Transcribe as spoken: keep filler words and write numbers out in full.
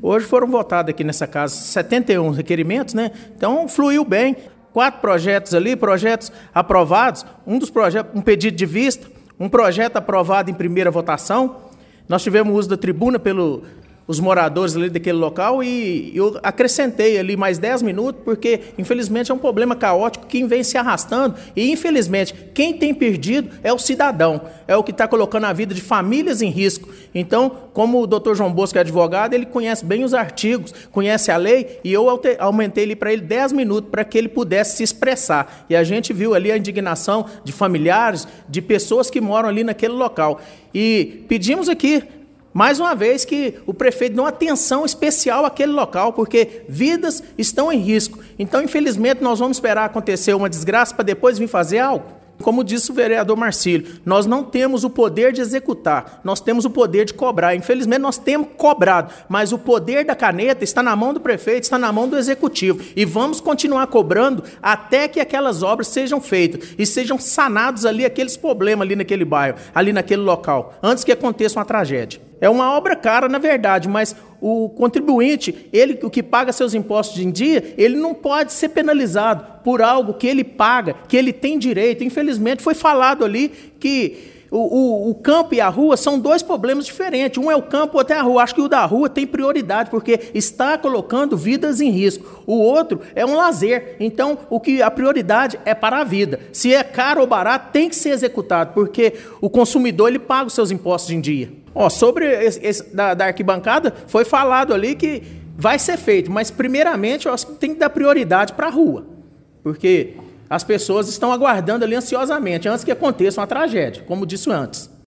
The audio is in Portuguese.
Hoje foram votados aqui nessa casa setenta e um requerimentos, né? Então fluiu bem. Quatro projetos ali, projetos aprovados, um dos projetos, um pedido de vista, um projeto aprovado em primeira votação. Nós tivemos uso da tribuna pelos moradores ali daquele local e eu acrescentei ali mais dez minutos, porque infelizmente é um problema caótico que vem se arrastando e infelizmente quem tem perdido é o cidadão, é o que está colocando a vida de famílias em risco. Então, como o doutor João Bosco é advogado, ele conhece bem os artigos, conhece a lei e eu aumentei ali para ele dez minutos para que ele pudesse se expressar. E a gente viu ali a indignação de familiares, de pessoas que moram ali naquele local. E pedimos aqui, mais uma vez, que o prefeito dê uma atenção especial àquele local, porque vidas estão em risco. Então, infelizmente, nós vamos esperar acontecer uma desgraça para depois vir fazer algo? Como disse o vereador Marcílio, nós não temos o poder de executar, nós temos o poder de cobrar. Infelizmente, nós temos cobrado, mas o poder da caneta está na mão do prefeito, está na mão do executivo. E vamos continuar cobrando até que aquelas obras sejam feitas e sejam sanados ali aqueles problemas ali naquele bairro, ali naquele local, antes que aconteça uma tragédia. É uma obra cara, na verdade, mas o contribuinte, ele, o que paga seus impostos em dia, ele não pode ser penalizado por algo que ele paga, que ele tem direito. Infelizmente, foi falado ali que o, o, o campo e a rua são dois problemas diferentes. Um é o campo, outro é a rua. Acho que o da rua tem prioridade, porque está colocando vidas em risco. O outro é um lazer. Então, o que a prioridade é para a vida. Se é caro ou barato, tem que ser executado, porque o consumidor ele paga os seus impostos em dia. Ó, sobre esse, esse, da, da arquibancada, foi falado ali que vai ser feito, mas primeiramente eu acho que tem que dar prioridade para a rua, porque as pessoas estão aguardando ali ansiosamente, antes que aconteça uma tragédia, como disse antes.